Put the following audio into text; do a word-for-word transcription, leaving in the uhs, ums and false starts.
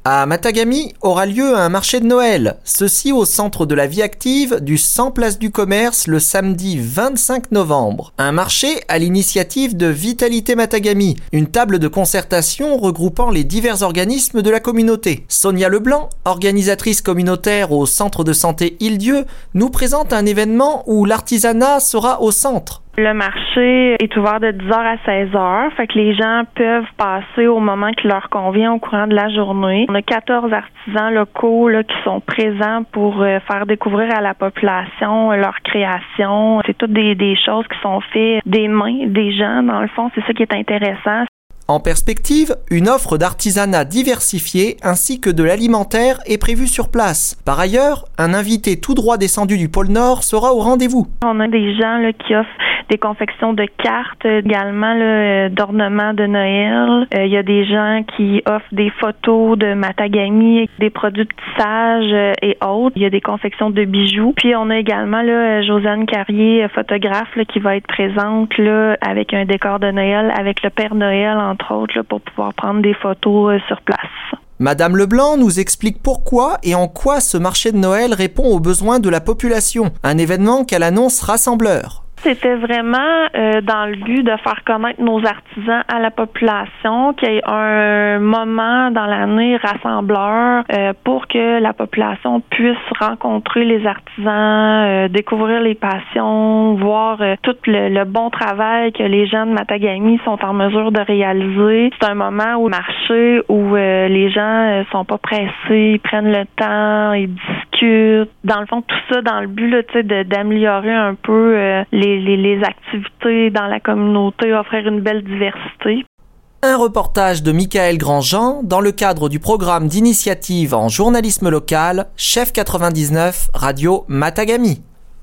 À Matagami aura lieu un marché de Noël, ceci au centre de la vie active du cent Place du Commerce le samedi vingt-cinq novembre. Un marché à l'initiative de Vitalité Matagami, une table de concertation regroupant les divers organismes de la communauté. Sonia Leblanc, organisatrice communautaire au centre de santé Île-Dieu, nous présente un événement où l'artisanat sera au centre. Le marché est ouvert de dix heures à seize heures, fait que les gens peuvent passer au moment qui leur convient au courant de la journée. On a quatorze artisans locaux là, qui sont présents pour euh, faire découvrir à la population euh, leur création. C'est toutes des, des choses qui sont faites des mains des gens, dans le fond, c'est ça qui est intéressant. En perspective, une offre d'artisanat diversifiée ainsi que de l'alimentaire est prévue sur place. Par ailleurs, un invité tout droit descendu du pôle Nord sera au rendez-vous. On a des gens là, qui offrent des confections de cartes, également là, d'ornements de Noël. Il euh, y a des gens qui offrent des photos de Matagami, des produits de tissage euh, et autres. Il y a des confections de bijoux. Puis on a également là, Josiane Carrier, photographe, là, qui va être présente là, avec un décor de Noël, avec le Père Noël, entre autres, là, pour pouvoir prendre des photos euh, sur place. Madame Leblanc nous explique pourquoi et en quoi ce marché de Noël répond aux besoins de la population. Un événement qu'elle annonce rassembleur. C'était vraiment euh, dans le but de faire connaître nos artisans à la population, qu'il y ait un moment dans l'année rassembleur euh, pour que la population puisse rencontrer les artisans, euh, découvrir les passions, voir euh, tout le, le bon travail que les gens de Matagami sont en mesure de réaliser. C'est un moment où marché où euh, les gens euh, sont pas pressés, ils prennent le temps, ils discutent. Dans le fond, tout ça dans le but là, tu sais, de, d'améliorer un peu euh, les Les, les activités dans la communauté, offrir une belle diversité. Un reportage de Michael Grandjean dans le cadre du programme d'initiative en journalisme local, Chef quatre-vingt-dix-neuf, Radio Matagami.